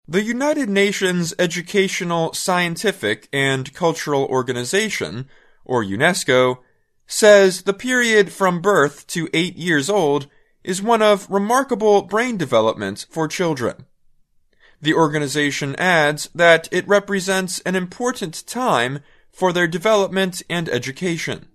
The United Nations Educational, Scientific, and Cultural Organization, or UNESCO, says the period from birth to 8 years old is one of remarkable brain development for children. The organization adds that it represents an important time for their development and education.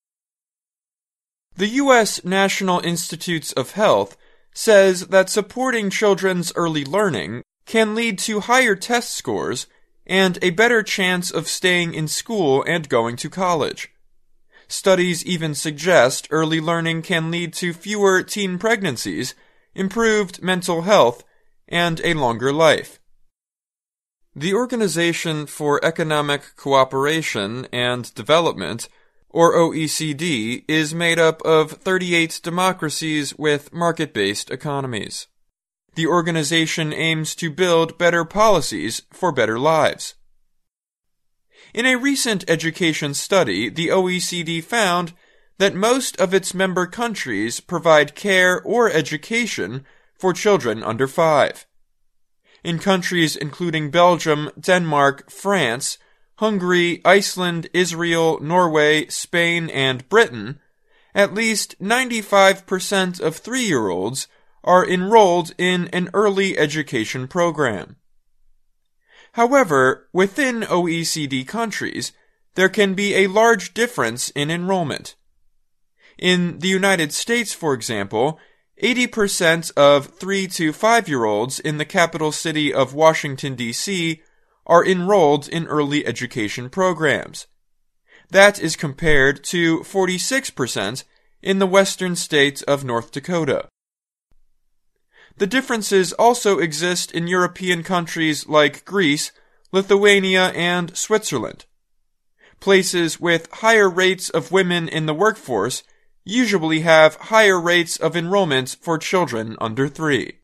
The U.S. National Institutes of Health says that supporting children's early learning can lead to higher test scores and a better chance of staying in school and going to college. Studies even suggest early learning can lead to fewer teen pregnancies, improved mental health, and a longer life. The Organization for Economic Cooperation and Development, or OECD, is made up of 38 democracies with market-based economies. The organization aims to build better policies for better lives. In a recent education study, the OECD found that most of its member countries provide care or education for children under 5. In countries including Belgium, Denmark, France, Hungary, Iceland, Israel, Norway, Spain, and Britain, at least 95% of 3-year-olds are enrolled in an early education program. However, within OECD countries, there can be a large difference in enrollment. In the United States, for example, 80% of 3 to 5-year-olds in the capital city of Washington, D.C. are enrolled in early education programs. That is compared to 46% in the western state of North Dakota. The differences also exist in European countries like Greece, Lithuania, and Switzerland. Places with higher rates of women in the workforce usually have higher rates of enrollment for children under 3.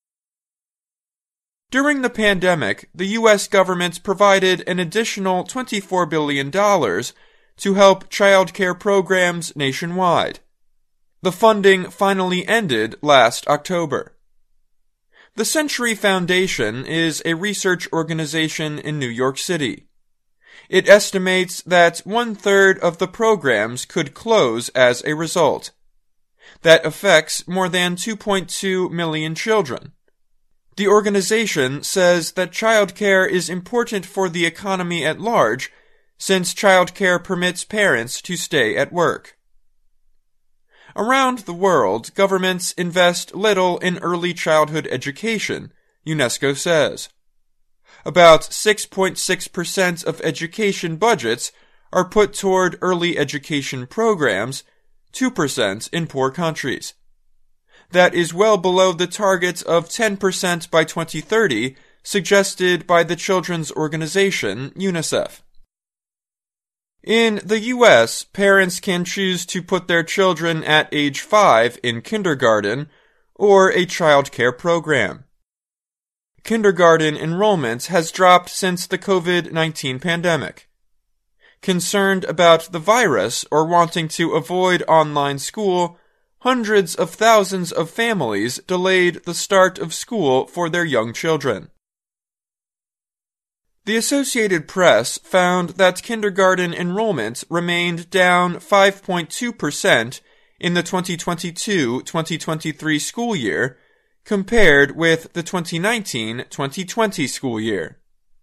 During the pandemic, the U.S. government provided an additional $24 billion to help child care programs nationwide. The funding finally ended last October. The Century Foundation is a research organization in New York City. It estimates that 1/3 of the programs could close as a result. That affects more than 2.2 million children. The organization says that childcare is important for the economy at large, since childcare permits parents to stay at work. Around the world, governments invest little in early childhood education, UNESCO says. About 6.6% of education budgets are put toward early education programs, 2% in poor countries. That is well below the target of 10% by 2030 suggested by the children's organization UNICEF. In the U.S., parents can choose to put their children at age 5 in kindergarten or a child care program. Kindergarten enrollment has dropped since the COVID-19 pandemic. Concerned about the virus or wanting to avoid online school, hundreds of thousands of families delayed the start of school for their young children. The Associated Press found that kindergarten enrollment remained down 5.2% in the 2022-2023 school year, compared with the 2019-2020 school year.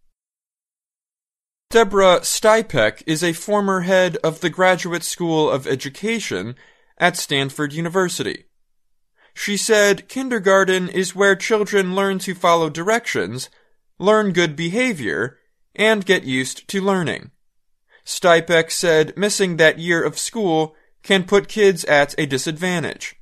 Deborah Stipek is a former head of the Graduate School of Education at Stanford University. She said kindergarten is where children learn to follow directions, learn good behavior, and get used to learning. Stipek said missing that year of school can put kids at a disadvantage.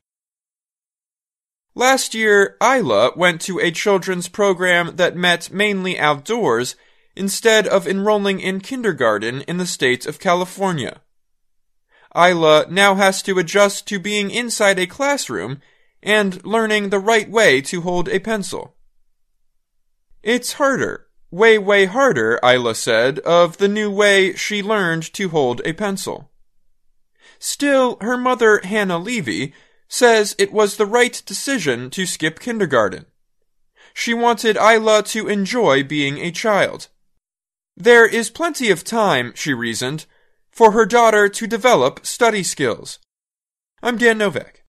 Last year, Isla went to a children's program that met mainly outdoors instead of enrolling in kindergarten in the state of California. Isla now has to adjust to being inside a classroom and learning the right way to hold a pencil. It's harder, way harder, Isla said, of the new way she learned to hold a pencil. Still, her mother, Hannah Levy, says it was the right decision to skip kindergarten. She wanted Ayla to enjoy being a child. There is plenty of time, she reasoned, for her daughter to develop study skills. I'm Dan Novak.